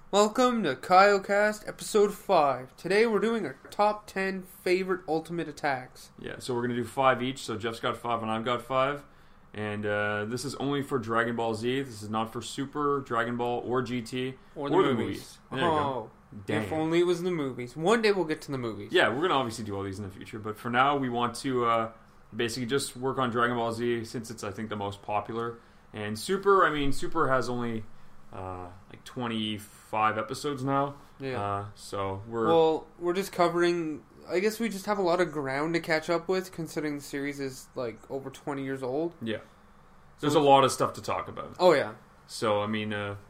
Welcome to KyoCast Episode 5. Today we're doing our top 10 favorite ultimate attacks. Yeah, so we're going to do 5 each. So Jeff's got 5 and I've got 5. And this is only for Dragon Ball Z. This is not for Super, Dragon Ball, or GT, or the movies. There you go. Damn. If only it was the movies. One day we'll get to the movies. Yeah, we're going to obviously do all these in the future. But for now, we want to basically just work on Dragon Ball Z since it's, I think, the most popular. And Super, Super has only like 25 episodes now. Yeah. So we're just covering... I guess we just have a lot of ground to catch up with, considering the series is like over 20 years old. Yeah. There's a lot of stuff to talk about. Oh, yeah. So, you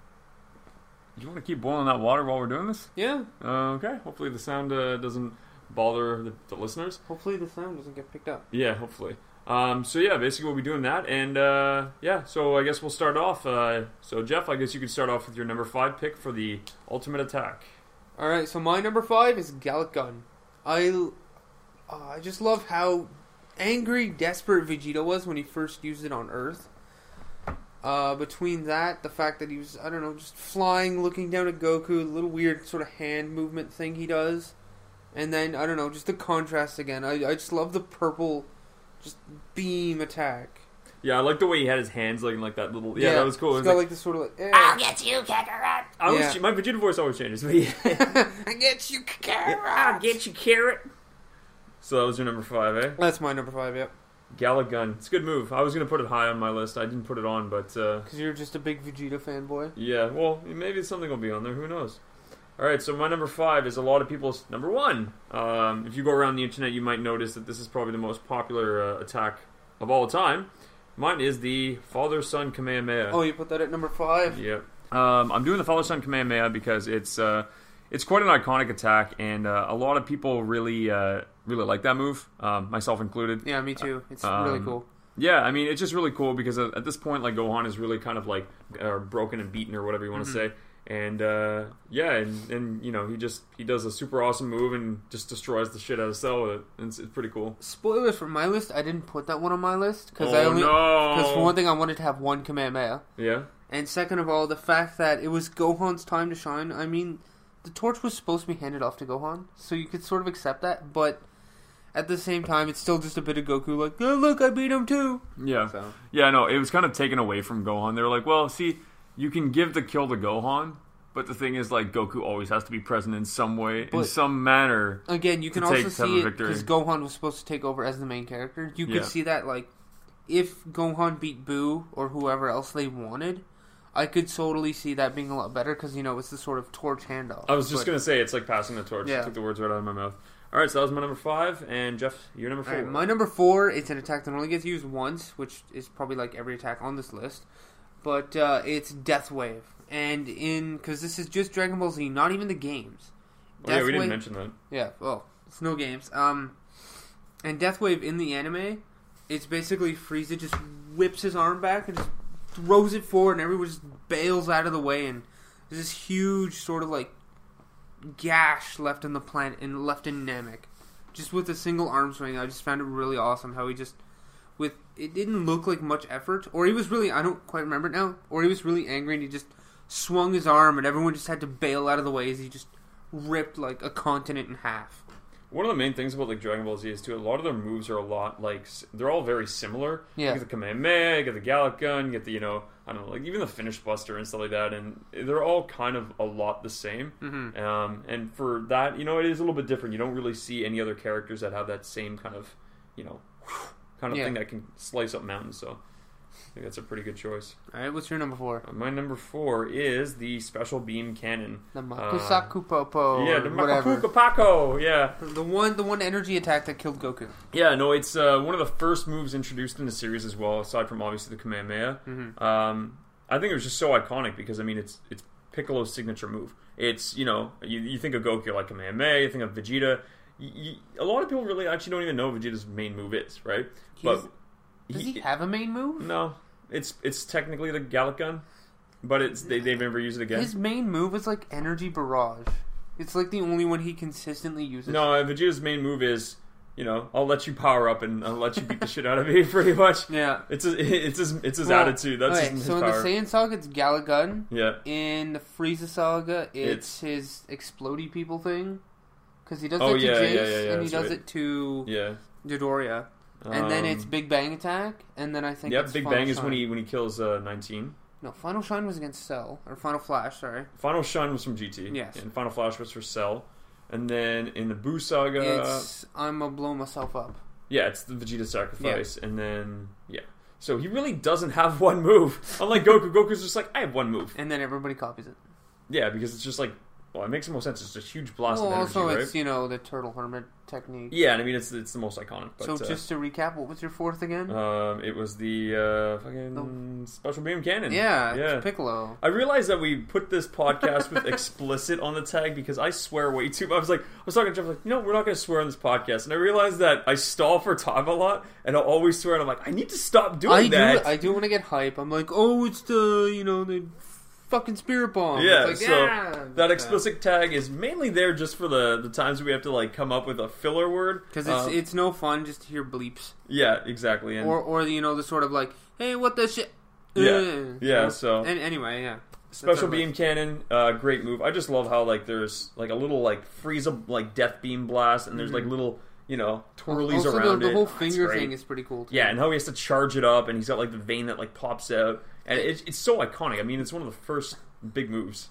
want to keep boiling that water while we're doing this? Yeah. Okay. Hopefully the sound doesn't bother the listeners. Hopefully the sound doesn't get picked up. Yeah, hopefully. So yeah, basically we'll be doing that. And so I guess we'll start off. So Jeff, I guess you could start off with your number 5 pick for the ultimate attack. Alright, so my number 5 is Gallic Gun. I just love how angry, desperate Vegeta was when he first used it on Earth. Between that, the fact that he was, just flying, looking down at Goku, the little weird sort of hand movement thing he does. And then, just the contrast again. I just love the purple, just beam attack. Yeah, I like the way he had his hands like that little... Yeah, that was cool. It's got like this sort of like... I'll get you, Kakarot! My Vegeta voice always changes. But I get you, Kakarot! I'll get you, Carrot! So that was your number 5, eh? That's my number 5, yep. Gallic Gun. It's a good move. I was going to put it high on my list. I didn't put it on, but... Because you're just a big Vegeta fanboy? Yeah, well, maybe something will be on there. Who knows? Alright, so my number 5 is a lot of people's number 1. If you go around the internet, you might notice that this is probably the most popular attack of all time. Mine is the Father-Son Kamehameha. Oh, you put that at number 5? Yep. I'm doing the Father-Son Kamehameha because it's quite an iconic attack, and a lot of people really like that move, myself included. Yeah, me too. It's really cool. Yeah, it's just really cool because at this point, like, Gohan is really kind of like broken and beaten or whatever you want to say. And he does a super awesome move and just destroys the shit out of Cell with it. And it's pretty cool. Spoilers for my list. I didn't put that one on my list because because for one thing I wanted to have one Kamehameha. Yeah. And second of all, the fact that it was Gohan's time to shine. The torch was supposed to be handed off to Gohan, so you could sort of accept that. But at the same time, it's still just a bit of Goku like, oh, look, I beat him too. Yeah. So. Yeah, no, it was kind of taken away from Gohan. They were like, well, see, you can give the kill to Gohan, but the thing is, like, Goku always has to be present in some way, in some manner. Again, you can also see it because Gohan was supposed to take over as the main character. You could see that, like, if Gohan beat Boo or whoever else they wanted, I could totally see that being a lot better because, it's the sort of torch handoff. I was just going to say, it's like passing the torch. Yeah. I took the words right out of my mouth. All right, so that was my number 5, and Jeff, your number 4. All right, my number 4 is an attack that only gets used once, which is probably like every attack on this list. But it's Death Wave. And because this is just Dragon Ball Z, not even the games. Yeah, we didn't mention that. Yeah, well, it's no games. And Death Wave in the anime, it's basically Frieza just whips his arm back and just throws it forward, and everyone just bails out of the way, and there's this huge sort of like gash left in the planet and left in Namek, just with a single arm swing. I just found it really awesome how he just it didn't look like much effort, or he was really, I don't quite remember it now, or he was really angry and he just swung his arm and everyone just had to bail out of the way as he just ripped like a continent in half. One of the main things about like Dragon Ball Z is too, a lot of their moves are a lot like, they're all very similar. Yeah. You get the Kamehameha, you get the Gallic Gun, you get the, like even the Finish Buster and stuff like that, and they're all kind of a lot the same. Mm-hmm. And for that, it is a little bit different. You don't really see any other characters that have that same kind of, thing that can slice up mountains, so I think that's a pretty good choice. Alright, what's your number 4? My number 4 is the Special Beam Cannon. The Makusaku Popo. Yeah, the whatever. Makusaku yeah. The one energy attack that killed Goku. Yeah, no, it's one of the first moves introduced in the series as well, aside from obviously the Kamehameha. Mm-hmm. I think it was just so iconic because, it's Piccolo's signature move. It's, you think of Goku like Kamehameha, you think of Vegeta. A lot of people really actually don't even know what Vegeta's main move is, right? Does he have a main move? No. It's technically the Gallic Gun, but they've never used it again. His main move is like Energy Barrage. It's like the only one he consistently uses. No, Vegeta's main move is I'll let you power up and I'll let you beat the shit out of me, pretty much. Yeah. It's his attitude. That's okay, his so power. in the Saiyan Saga, it's Galagun. Yeah. In the Frieza Saga, it's his explodey people thing. Because he does Oh, it to yeah, Jace, yeah, yeah, and he that's does right. it to Yeah. Dodoria. And then it's Big Bang Attack, and then I think it's Big Final Bang is Shine. when he kills 19. No, Final Shine was against Cell. Or Final Flash, sorry. Final Shine was from GT. Yes. And Final Flash was for Cell. And then in the Buu Saga... It's I'm gonna blow myself up. Yeah, it's the Vegeta sacrifice. And then, So he really doesn't have one move. Unlike Goku. Goku's just like, I have one move. And then everybody copies it. Yeah, because it's just like... Well, it makes the most sense. It's a huge blast of energy, also right? it's, the Turtle Hermit technique. Yeah, and I mean, it's the most iconic. But, so just to recap, what was your fourth again? It was the fucking Special Beam Cannon. Yeah, yeah. It's Piccolo. I realized that we put this podcast with explicit on the tag because I swear way too much. I was talking to Jeff, like, we're not going to swear on this podcast. And I realized that I stall for time a lot, and I'll always swear, and I'm like, I need to stop doing that. I do when I get hype. I'm like, oh, it's the fucking Spirit Bomb. Yeah, it's like, so that explicit tag is mainly there just for the times we have to like come up with a filler word. Because it's no fun just to hear bleeps. Yeah, exactly. And or the sort of like, hey, what the shit? Yeah, so... And anyway, yeah. Special Beam Cannon, great move. I just love how like there's like a little like Frieza like Death Beam Blast, and there's like little twirlies also, around the it. whole finger thing is pretty cool too. Yeah, and how he has to charge it up, and he's got like the vein that like pops out, and it's so iconic. I mean, it's one of the first big moves.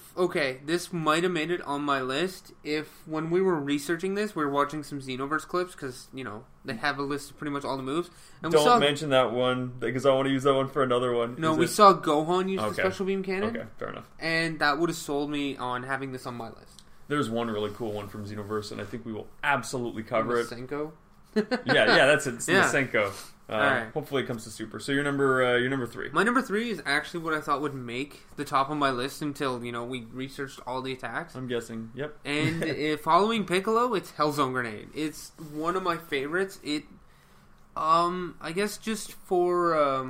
This might have made it on my list. If when we were researching this, we were watching some Xenoverse clips because they have a list of pretty much all the moves. And Don't mention that one because I want to use that one for another one. No, we saw Gohan use the Special Beam Cannon. Okay, fair enough. And that would have sold me on having this on my list. There's one really cool one from Xenoverse, and I think we will absolutely cover it. Senko? yeah, that's it. It's the Senko. Right. Hopefully it comes to Super. So you're number 3. My number 3 is actually what I thought would make the top of my list until, we researched all the attacks. I'm guessing. Yep. And following Piccolo, it's Hellzone Grenade. It's one of my favorites. I guess just for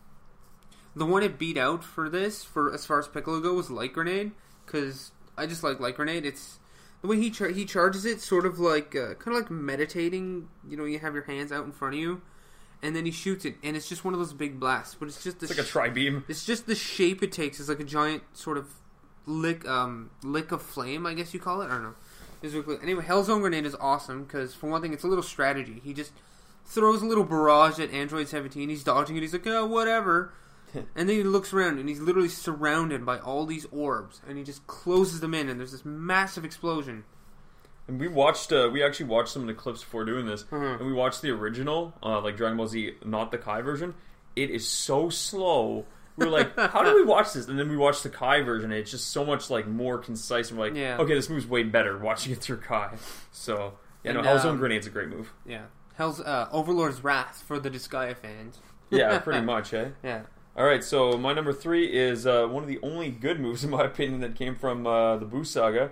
the one it beat out for this, for as far as Piccolo goes, was Light Grenade, because I just like Light Grenade. It's the way he charges it, sort of like kind of like meditating. You have your hands out in front of you, and then he shoots it, and it's just one of those big blasts. But it's just it's like a tri-beam. It's just the shape it takes. It's like a giant sort of lick of flame, I guess you call it. I don't know. Anyway, Hellzone Grenade is awesome because for one thing, it's a little strategy. He just throws a little barrage at Android 17. He's dodging it. He's like, oh, whatever. And then he looks around, and he's literally surrounded by all these orbs, and he just closes them in, and there's this massive explosion. And we actually watched some of the clips before doing this, and we watched the original, like Dragon Ball Z, not the Kai version. It is so slow. We were like, how do we watch this? And then we watched the Kai version, and it's just so much like more concise. And we're like, okay, this move's way better watching it through Kai. So, Hellzone Grenade's a great move. Yeah. Overlord's Wrath for the Disgaea fans. Yeah, pretty much, eh? Yeah. Alright, so my number 3 is one of the only good moves, in my opinion, that came from the Buu Saga.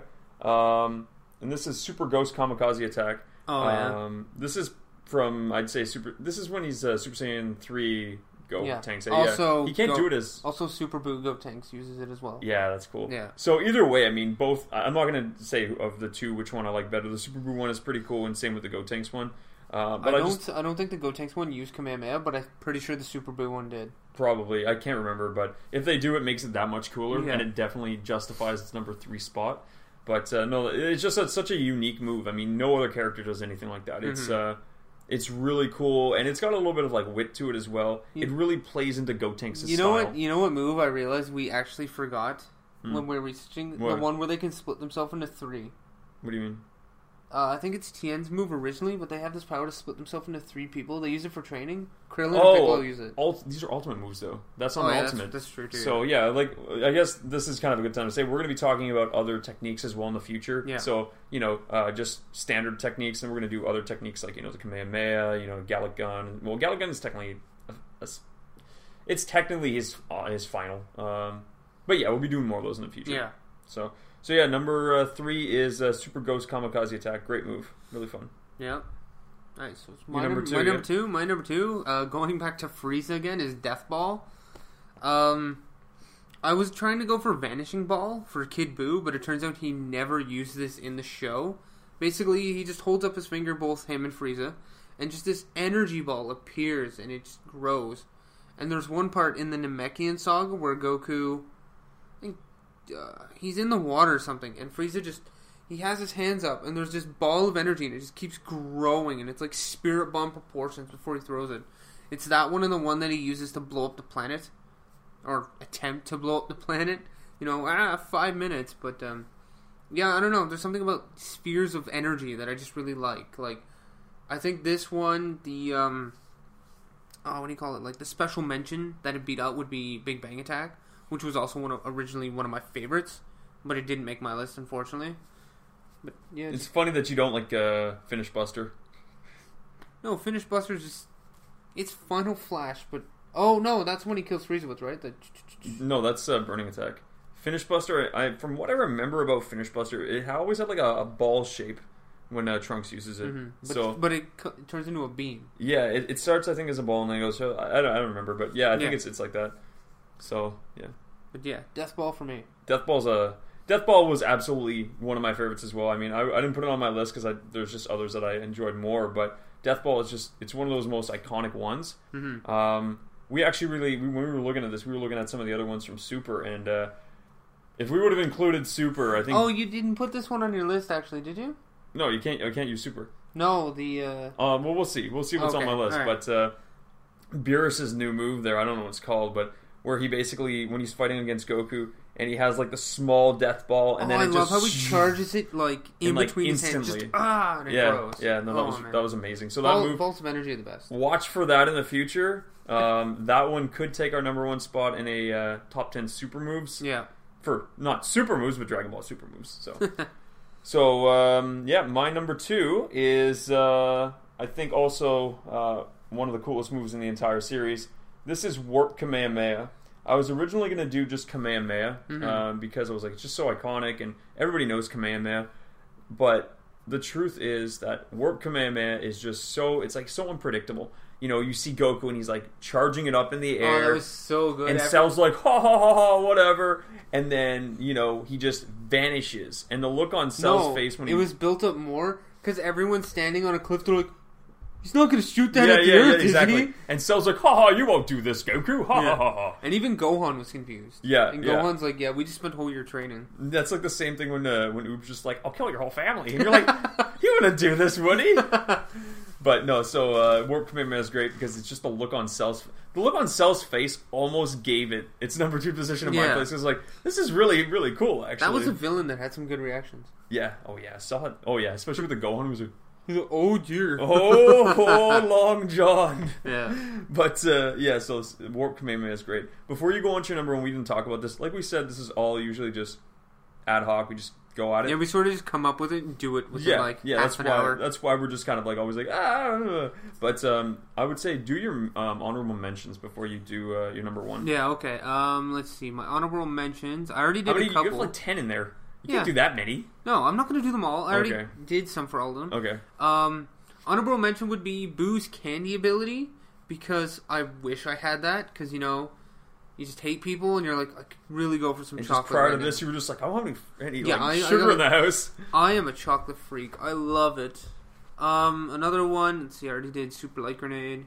And this is Super Ghost Kamikaze Attack. Oh, yeah. This is from, I'd say, this is when he's Super Saiyan 3 Gotenks. Also, he can't do it as... Also, Super Buu Gotenks uses it as well. Yeah, that's cool. Yeah. So either way, I mean, both... I'm not going to say of the two which one I like better. The Super Buu one is pretty cool, and same with the Gotenks one. But I don't think the Gotenks one used Kamehameha, but I'm pretty sure the Super Buu one did. Probably. I can't remember, but if they do, it makes it that much cooler, and it definitely justifies its number 3 spot. But no, it's just such a unique move. I mean, no other character does anything like that. It's really cool, and it's got a little bit of like wit to it as well. It really plays into Gotenks' style. You know what move I realized we actually forgot when we were researching? The one where they can split themselves into 3. What do you mean? I think it's Tien's move originally, but they have this power to split themselves into 3 people. They use it for training. Krillin and Piccolo use it. These are ultimate moves, though. That's on the ultimate. That's true, too. So, yeah, I guess this is kind of a good time to say we're going to be talking about other techniques as well in the future. Yeah. So, just standard techniques, and we're going to do other techniques like, the Kamehameha, Gallic Gun. Well, Gallic Gun is technically... it's technically his final. But, yeah, we'll be doing more of those in the future. Yeah. So yeah, number 3 is Super Ghost Kamikaze Attack. Great move. Really fun. Yeah. Alright, so it's my number 2. My number 2, going back to Frieza again, is Death Ball. I was trying to go for Vanishing Ball for Kid Buu, but it turns out he never used this in the show. basically he just holds up his finger, both him and Frieza, and just this energy ball appears and it just grows. And there's one part in the Namekian saga where Goku, I think, he's in the water or something, and Frieza just, he has his hands up, and there's this ball of energy, and it just keeps growing, and it's like spirit bomb proportions before he throws it. It's that one and the one that he uses to blow up the planet, or attempt to blow up the planet. 5 minutes, but yeah, I don't know. There's something about spheres of energy that I just really like. Like, I think this one, the what do you call it? Like the special mention that it beat out would be Big Bang Attack, which was also originally one of my favorites, but it didn't make my list, unfortunately. But yeah, it's funny that you don't like Finish Buster. No, Finish Buster's just, it's Final Flash, but oh no, that's when he kills Frieza with, right? No, that's Burning Attack. Finish Buster, from what I remember about Finish Buster, it always had like a ball shape when Trunks uses it. Mm-hmm. But it turns into a beam. Yeah, it starts, I think, as a ball and then it goes. So I don't remember, but yeah, I think it's like that. So yeah. But yeah, Death Ball for me. Death Ball was absolutely one of my favorites as well. I mean, I didn't put it on my list because there's just others that I enjoyed more, but Death Ball is just, it's one of those most iconic ones. Mm-hmm. We actually when we were looking at this, we were looking at some of the other ones from Super, and if we would have included Super, I think. Oh, you didn't put this one on your list, actually, did you? No, you can't. I can't use Super. No, the. Well, we'll see. We'll see what's on my list. Right. But Beerus's new move there, I don't know what it's called, but where he basically, when he's fighting against Goku, and he has like the small death ball, and then I it love just, how he charges it like in between his hands, just and it grows. Yeah, no, that was amazing. So that move, bolts of energy are the best. Watch for that in the future. That one could take our number one spot in a top 10 super moves. Yeah, for not super moves, but Dragon Ball super moves. So, my number 2 is I think also one of the coolest moves in the entire series. This is Warp Kamehameha. I was originally going to do just Kamehameha because I was like, it's just so iconic and everybody knows Kamehameha. But the truth is that Warp Kamehameha is just so unpredictable. You see Goku and he's like charging it up in the air. Oh, that was so good. And Cell's like, ha ha ha ha, whatever. And then, he just vanishes. And the look on Cell's face when it was built up more because everyone's standing on a cliff. They're like, he's not going to shoot that at the earth, exactly. is he? And Cell's like, ha ha, you won't do this, Goku. Ha ha ha ha. And even Gohan was confused. Yeah. And Gohan's like, we just spent a whole year training. That's like the same thing when Oob's just like, I'll kill your whole family. And you're like, you wouldn't do this, would he? But no, so Warp Kamehameha is great because it's just the look on Cell's face almost gave it its number 2 position in my place. It was like, this is really, really cool, actually. That was a villain that had some good reactions. Yeah. Oh, yeah. Especially with the Gohan, who was he's like, oh, dear. Oh, Long John. Yeah. But, so Warp Kamehameha is great. Before you go on to your number 1, we didn't talk about this. Like we said, this is all usually just ad hoc. We just go at it. Yeah, we sort of just come up with it and do it within half an hour. That's why we're just kind of like always like, But I would say do your honorable mentions before you do your number 1. Yeah, okay. Let's see. My honorable mentions. I already did a couple. You have like 10 in there. You can't do that many. No, I'm not going to do them all. I already did some for all of them. Okay. Honorable mention would be Boo's candy ability because I wish I had that because, you just hate people, and you're like, I could really go for some chocolate. Just prior to this, you were just like, I don't have any sugar in the house. I am a chocolate freak. I love it. Another one, let's see, I already did Super Light Grenade.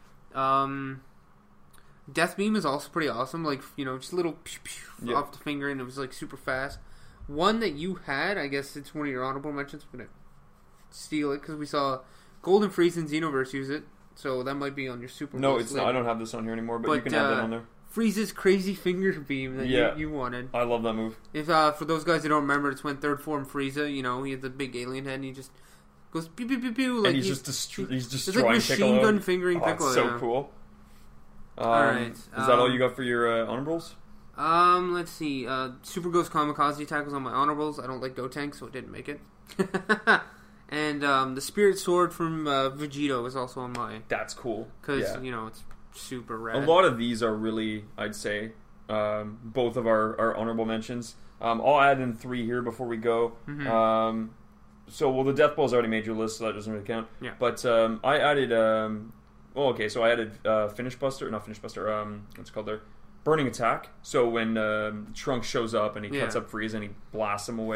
Death Beam is also pretty awesome. Like, just a little pew, pew off the finger, and it was like super fast. One that you had, I guess it's one of your honorable mentions. I'm going to steal it because we saw Golden Frieza and Xenoverse use it. So that might be on your super. No, it's not. I don't have this on here anymore, but you can have that on there. Frieza's crazy finger beam that you wanted. I love that move. If for those guys who don't remember, it's when third form Frieza, he had the big alien head and he just goes pew pew pew pew. Like and he's destroying it's like machine Piccolo. Gun fingering Piccolo. It's so cool. Alright. Is that all you got for your honorables? Let's see. Super Ghost Kamikaze attack was on my honorables. I don't like Gotenks, so it didn't make it. And the Spirit Sword from Vegito is also on my. That's cool. Because, it's super rad. A lot of these are really, I'd say, both of our honorable mentions. I'll add in 3 here before we go. Mm-hmm. The Death Ball's already made your list, so that doesn't really count. Yeah. But I added... so I added not Finish Buster, what's it called there? Burning Attack. So when Trunks shows up and he cuts up Frieza and he blasts him away,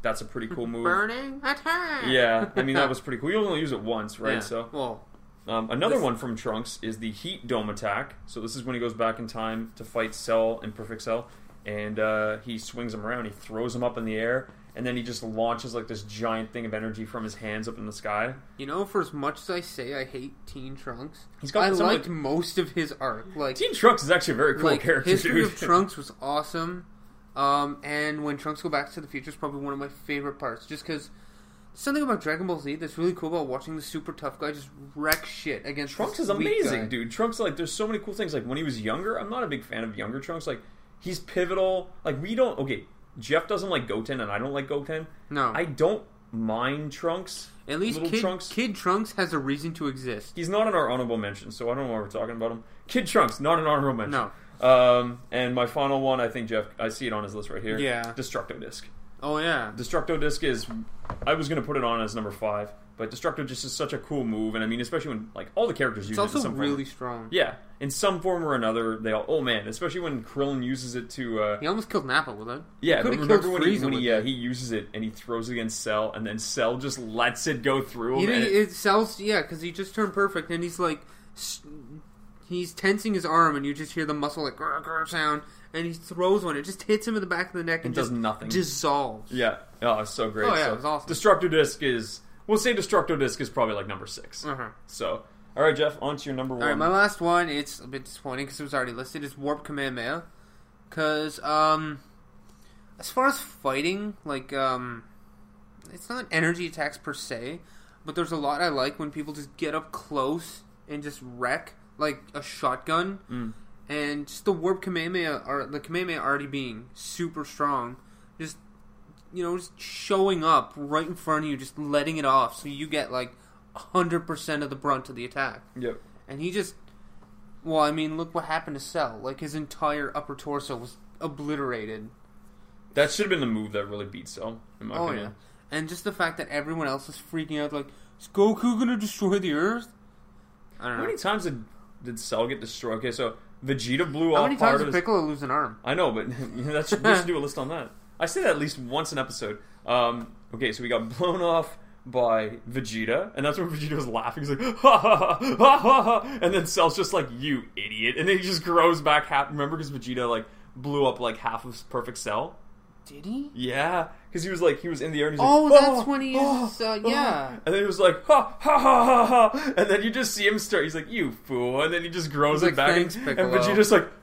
that's a pretty cool move. Burning attack. Yeah, I mean that was pretty cool. You only use it once, right? Yeah. So Well, another one from Trunks is the Heat Dome attack. So this is when he goes back in time to fight Cell and Perfect Cell, and he swings him around. He throws him up in the air, and then he just launches like this giant thing of energy from his hands up in the sky. you know, for as much as I say I hate Teen Trunks, He's got I some, liked like- most of his arc. Like, Teen Trunks is actually a very cool like character. History dude. of Trunks was awesome. And when Trunks go back to the future is probably one of my favorite parts, just because something about Dragon Ball Z that's really cool about watching the super tough guy just wreck shit against Trunks this is weak amazing, guy. dude. Trunks, like, there's so many cool things. Like, when he was younger, I'm not a big fan of younger Trunks. Like, he's pivotal. Like, we don't... Okay, Jeff doesn't like Goten, and I don't like Goten. No, I don't mind Trunks. at least Little Kid Trunks has a reason to exist. He's not in our honorable mention, so I don't know why we're talking about him. Kid Trunks, not an honorable mention. No. And my final one, I think, Jeff, I see it on his list right here. Yeah. Destructo Disc. Oh yeah, Destructo Disc is... I was going to put it on as number 5, but Destructo Disc is such a cool move, and I mean, especially when, like, all the characters use it's it in also some really form. strong. Yeah, in some form or another, they all... Oh, man, especially when Krillin uses it to... He almost killed Nappa with it. Yeah, but Could've remember killed when he Frieza with it. he uses it and he throws it against Cell, and then Cell just lets it go through He him. and it sells, yeah, because he just turned perfect, and he's like, he's tensing his arm, and you just hear the muscle like grr, grr sound, and he throws one. It just hits him in the back of the neck and does just nothing. dissolves. Yeah, oh, it's so great. Oh, yeah, so, it was awesome. Destructo Disc is... We'll say Destructo Disc is probably like number 6. Uh-huh. So, all right, Jeff, on to your number 1. All right, my last one. It's a bit disappointing because it was already listed. Is Warp Kamehameha, because as far as fighting, like it's not energy attacks per se, but there's a lot I like when people just get up close and just wreck like a shotgun. And just the Warp Kamehameha, or the Kamehameha already being super strong, just, you know, just showing up right in front of you, just letting it off, so you get like 100% of the brunt of the attack. Yep. And he just, well, I mean, look what happened to Cell. Like, his entire upper torso was obliterated. That should have been the move that really beat Cell, in my opinion. And just the fact that everyone else was freaking out, like, is Goku gonna destroy the Earth? I don't How know. many times did Cell get destroyed? Okay, so Vegeta blew How off many part times of did his... Piccolo lose an arm? I know, but we should do a list on that. I say that at least once an episode. Okay, so we got blown off by Vegeta, and that's when Vegeta was laughing. He's like, ha ha ha ha ha ha, and then Cell's just like, you idiot, and then he just grows back half. Remember, because Vegeta like blew up like half of Perfect Cell. Did he? Yeah, because he was in the air. And he's Oh, like, that's when he is, yeah. And then he was like, ha ha ha ha ha, and then you just see him start. He's like, you fool, and then he just grows He's it like, back, "Thanks, and Piccolo." Vegeta's like,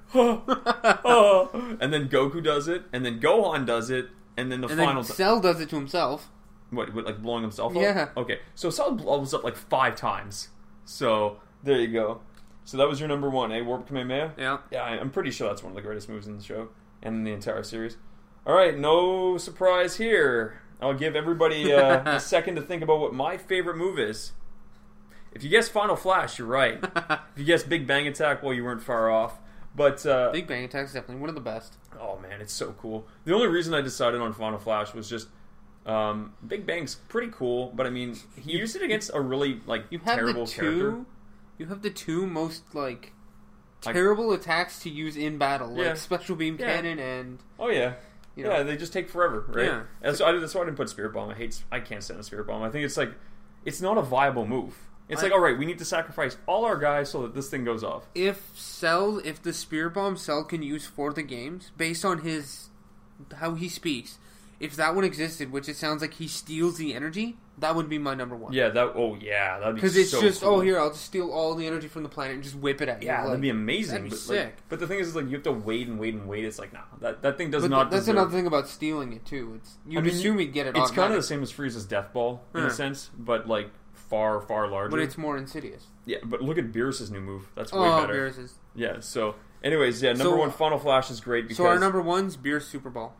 and then Goku does it, and then Gohan does it, and then the And final. then Cell does it to himself. What, like blowing himself up? Yeah. Okay, so Cell blows up like 5 times. So there you go. So that was your number 1, eh? Warp Kamehameha. Yeah. Yeah, I'm pretty sure that's one of the greatest moves in the show and in the entire series. All right, no surprise here. I'll give everybody a second to think about what my favorite move is. If you guess Final Flash, you're right. If you guess Big Bang Attack, well, you weren't far off. But Big Bang Attack is definitely one of the best. oh man, it's so cool. The only reason I decided on Final Flash was just Big Bang's pretty cool, but I mean, he used it against a really like You have terrible the character. two. You have the two most like terrible attacks to use in battle, like Yeah. Special Beam Yeah. Cannon and Oh yeah. you know. Yeah, they just take forever, right? Yeah. And so that's why I didn't put Spirit Bomb. I can't stand a Spirit Bomb. I think it's like, it's not a viable move. It's like, all right, we need to sacrifice all our guys so that this thing goes off. If the Spirit Bomb Cell can use for the games, based on how he speaks, if that one existed, which it sounds like he steals the energy, that would be my number 1. Yeah, that'd be Because it's so just, cool. oh, here, I'll just steal all the energy from the planet and just whip it at you. Yeah, Like, that'd be amazing. That'd be but, sick. Like, but the thing is, like, you have to wait and wait and wait. It's like, nah, that thing does But not that's deserve... another thing about stealing it, too. You'd assume he'd get it It's kind of the automatic, same as Frieza's Death Ball, in a Yeah. sense, but, like, far, far larger. but it's more insidious. Yeah, but look at Beerus' new move. That's way Oh, better. Beerus is... Yeah, so... Anyways, yeah, number 1, Final Flash is great because... So our number 1's Beerus Super Ball.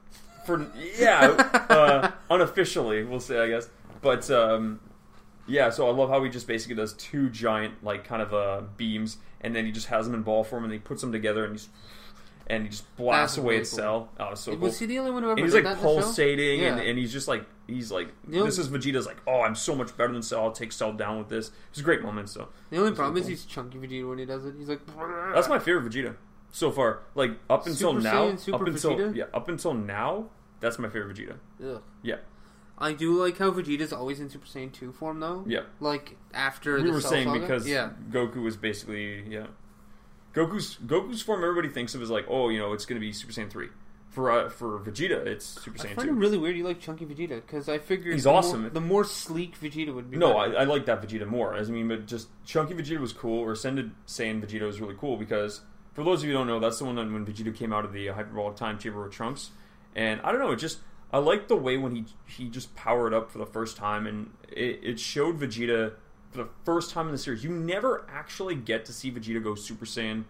Unofficially, we'll say, I guess. But, yeah, so I love how he just basically does 2 giant, like, kind of beams, and then he just has them in ball form, and he puts them together, and he just blasts That's away really at cool. Cell. Oh, so cool. Was he the only one who ever And he's did like that in the show? pulsating, Yeah. and he's just like, this know- is Vegeta's like, oh, I'm so much better than Cell. I'll take Cell down with this. It's a great moment. So The only That's problem really is cool. he's chunky Vegeta when he does it. He's like... that's my favorite Vegeta so far. Like up until Super now, Saiyan, Super Vegeta? up until now, That's my favorite Vegeta. Ugh. Yeah. I do like how Vegeta's always in Super Saiyan 2 form, though. Yeah. Like, after We the were Cell saying Saga. because Yeah. Goku was basically, Goku's form everybody thinks of as like, oh, it's going to be Super Saiyan 3. For Vegeta, it's Super Saiyan 2. I find it really weird you like Chunky Vegeta, because I figured He's awesome. The more sleek Vegeta would be No, better. I like that Vegeta more. But just Chunky Vegeta was cool, or Ascended Saiyan Vegeta was really cool, because for those of you who don't know, that's the one when Vegeta came out of the hyperbolic time chamber with Trunks. And I don't know, I like the way when he just powered up for the first time, and it showed Vegeta for the first time in the series. You never actually get to see Vegeta go Super Saiyan,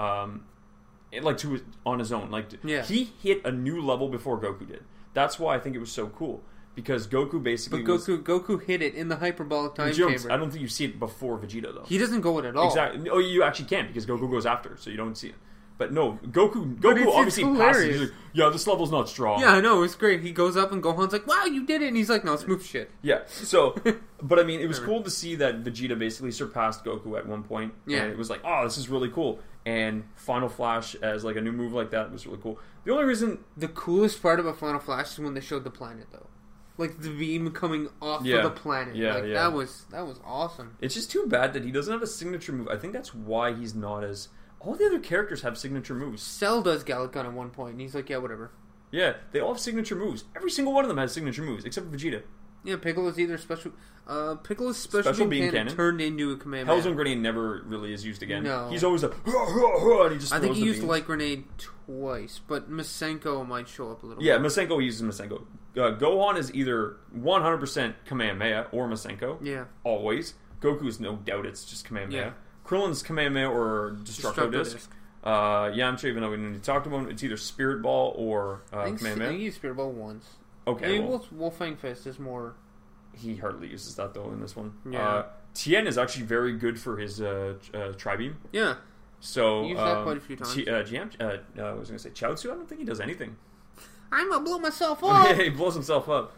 on his own. He hit a new level before Goku did. That's why I think it was so cool, because Goku basically. But Goku hit it in the hyperbolic time chamber. I don't think you see it before Vegeta though. He doesn't go it at all. Exactly. Oh, you actually can, because Goku goes after, so you don't see it. But no, Goku it's obviously passes. hilarious. He's like, yeah, this level's not strong. Yeah, I know, it's great. He goes up and Gohan's like, wow, you did it. And he's like, no, smooth shit. Yeah, so, but I mean, it was cool to see that Vegeta basically surpassed Goku at one point. Yeah. And it was like, oh, this is really cool. And Final Flash as like a new move like that was really cool. The only reason... The coolest part about Final Flash is when they showed the planet, though. Like, the beam coming off of the planet. Yeah, like, that was awesome. It's just too bad that he doesn't have a signature move. I think that's why he's not as... All the other characters have signature moves. Cell does Gallic Gun at one point, and he's like, yeah, whatever. Yeah, they all have signature moves. Every single one of them has signature moves, except for Vegeta. Yeah, Piccolo's either special... Piccolo's special beam cannon turned into a command. Hellzone Grenade never really is used again. No. He's always like... and he just I think throws he the used beams. Light Grenade twice, but Masenko might show up a little Yeah, bit. Masenko uses Masenko. Gohan is either 100% Kamehameha or Masenko. Yeah. Always. Goku is no doubt it's just Kamehameha. Yeah. Krillin's Kamehameha or Destructo Disc. Yamcha, even though we didn't talk about him, it's either Spirit Ball or I think Kamehameha. he used Spirit Ball once. Okay, Maybe Wolfang Fist is more... he hardly uses that though in this one. Yeah. Tien is actually very good for his Tri-Beam. Yeah. So He used that quite a few times. I was going to say Chaozu. I don't think he does anything. I'm gonna blow myself up! He blows himself up.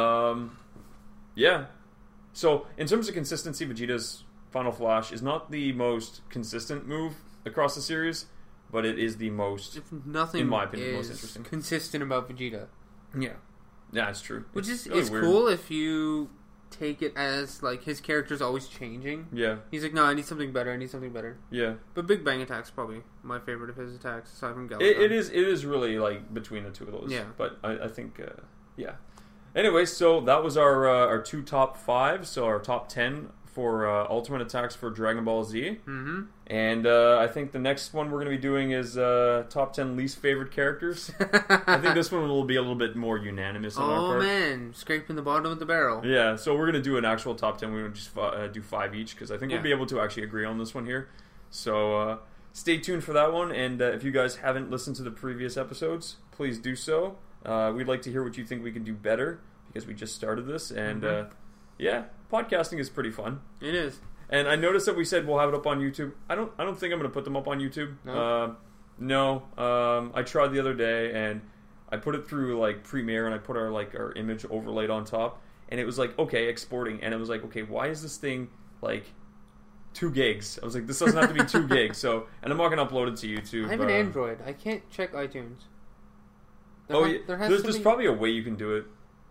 Yeah. So in terms of consistency, Vegeta's Final Flash is not the most consistent move across the series, but it is the most, If nothing in my opinion, is most interesting. consistent about Vegeta. Yeah, it's true. Which is really it's weird. cool if you take it as, like, his character's always changing. Yeah, He's like, no, I need something better, yeah. But Big Bang Attack's probably my favorite of his attacks, aside from Gallic It is really like between the two of those. Yeah. But I think yeah. Anyway, so that was our two top 5. So our top 10 for ultimate attacks for Dragon Ball Z. Mm-hmm. And I think the next one we're going to be doing is top 10 least favorite characters. I think this one will be a little bit more unanimous on our Oh, part. man. Scraping the bottom of the barrel. Yeah, so we're going to do an actual top 10. We're going to just do 5 each, because I think Yeah. we'll be able to actually agree on this one here. So stay tuned for that one. And if you guys haven't listened to the previous episodes, please do so. We'd like to hear what you think we can do better, because we just started this. And yeah, podcasting is pretty fun. It is. And I noticed that we said we'll have it up on YouTube. I don't think I'm going to put them up on YouTube. No? I tried the other day, and I put it through like Premiere, and I put our image overlaid on top, and it was like, okay, exporting, and it was like, okay, why is this thing like 2 gigs? I was like, this doesn't have to be 2 gigs. So, and I'm not going to upload it to YouTube. I have an Android. I can't check iTunes. There's probably a way you can do it.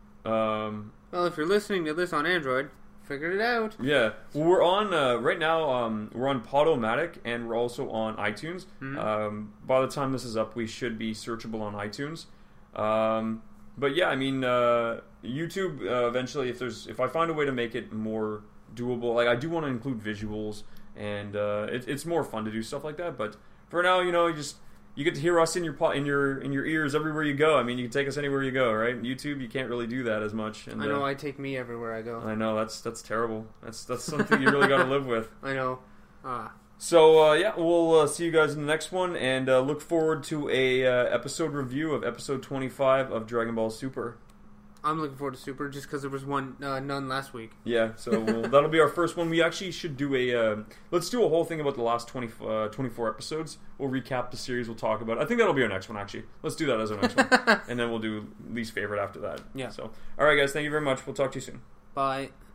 Well, if you're listening to this on Android, figured it out. Yeah, well, we're on right now. We're on Podomatic, and we're also on iTunes. Mm-hmm. By the time this is up, we should be searchable on iTunes. But yeah, I mean, YouTube eventually, if I find a way to make it more doable, like I do want to include visuals, and it's more fun to do stuff like that. But for now, you get to hear us in your ears everywhere you go. I mean, you can take us anywhere you go, right? YouTube, you can't really do that as much. And, I know. I take me everywhere I go. I know that's terrible. That's something you really got to live with. I know. So yeah, we'll see you guys in the next one, and look forward to a episode review of episode 25 of Dragon Ball Super. I'm looking forward to Super just because there was none last week. Yeah, so that'll be our first one. We actually should do let's do a whole thing about the last 24 episodes. We'll recap the series. We'll talk about it. I think that'll be our next one, actually. Let's do that as our next one. And then we'll do least favorite after that. Yeah. So, all right, guys, thank you very much. We'll talk to you soon. Bye.